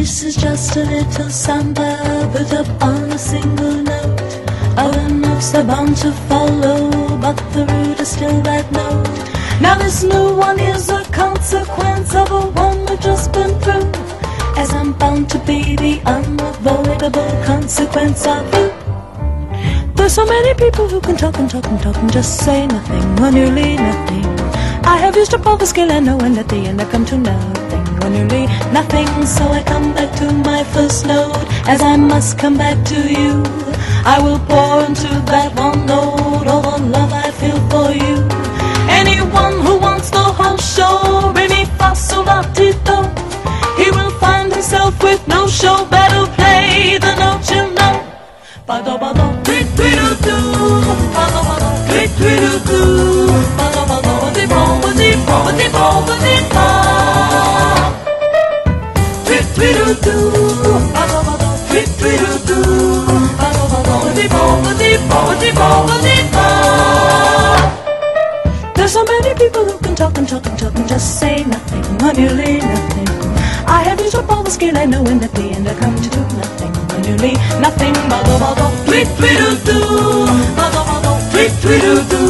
This is just a little samba put up on a single note. Other notes are bound to follow, but the root is still that note. Now this new one is a consequence of a one we've just been through, as I'm bound to be the unavoidable consequence of you. There's so many people who can talk and talk and talk and just say nothing, or nearly nothing. I have used up all the skill I know, and at the end I come to nothing, or nearly nothing. So I come back to my first note, as I must come back to you. I will pour into that one note all the love I feel for you. Anyone who wants the whole show, re mi fa sol la ti do, he will find himself with no show. Better play the note you know. Ba do ba do, tweet tweet doo doo. Ba do ba do, tweet tweet doo doo. Ba do ba do, di bo di bo di bo di bo. Tweet tweet doo doo. Ba do ba do, tweet tweet doo doo. Ba do ba do, di bo di bo di bo di bo. There's so many people who can talk and talk and talk and just say nothing, or nearly nothing. I have used up all the skill I know, and at the end I come to do nothing, or nearly nothing. Ba do ba do, tweet tweet doo doo. Ba do ba do, tweet tweet doo doo.